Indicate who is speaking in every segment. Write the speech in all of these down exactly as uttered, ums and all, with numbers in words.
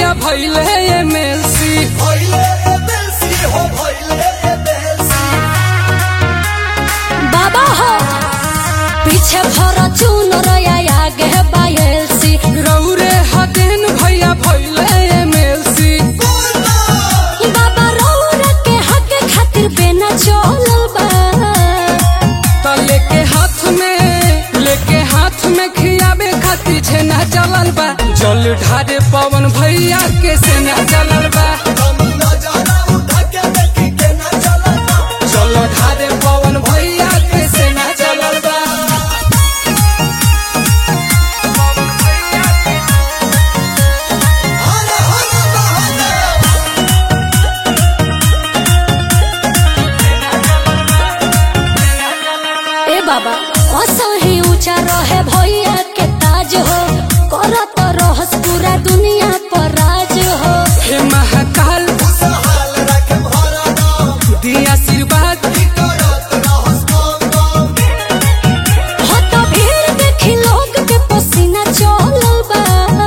Speaker 1: भैया भैले एमएलसी
Speaker 2: भैले एमएलसी हो भैले एमएलसी
Speaker 3: बाबा हो पीछे भरा चूनर आगे बायलसी
Speaker 1: रौरे हदेन भैया भैले एमएलसी
Speaker 3: बाबा रौरा के हक खातिर बेना चलल बा
Speaker 1: त लेके हाथ में लेके हाथ में खियाबे खातिर छेना चलल बा जल ढारे पवन भैया के सेना चलल बा
Speaker 2: नजारा उठा के देखी के ना चलता
Speaker 1: जल ढारे पवन भैया के सेना चलल बा
Speaker 2: हरे हरे बहादुर
Speaker 3: ए बाबा असही ऊंचा रहे भैया के ताज हो करत रहस पूरा दुनिया पर राज हो
Speaker 1: हे महाकाल
Speaker 2: सहाल रखे भरा नाम
Speaker 1: दिया आशीर्वाद
Speaker 2: करत रहस काम काम
Speaker 3: हो तो भीड़ देखी लोग के पसीना चलल बा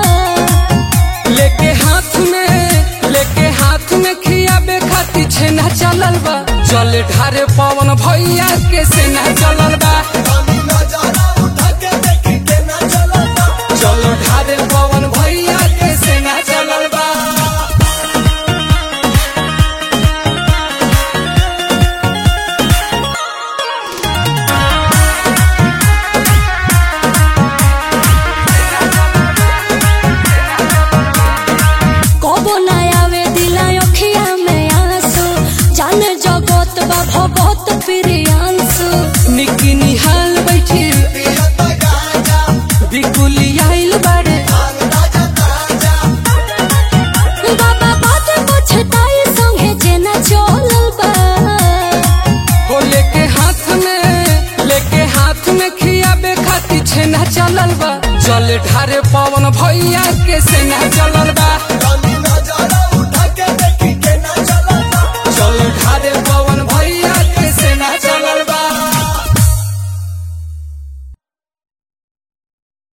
Speaker 1: लेके हाथ में लेके हाथ में खियाबे खातिर छेना चलल बा जल ढारे पवन भैया के सेना चलल बा
Speaker 2: नजारा उठा के देखी के ना चलता
Speaker 1: जल ढारे पवन भैया के सेना चलल बा
Speaker 3: कबो ना आवे दिला अखिया में आंसू जाने जगत बा भगत प्रियांशु
Speaker 1: निकी निहाल बैठी
Speaker 2: पियत गाजा
Speaker 1: बिकुली आइल बाड़े
Speaker 2: भांग ताजा ताजा
Speaker 3: बाबा बात पछताई संगे जेना चलल बा
Speaker 1: हो लेके हाथ में लेके हाथ में खियाबे खातिर छेना चलल बा जल ढारे पवन भैया के सेना चलल बा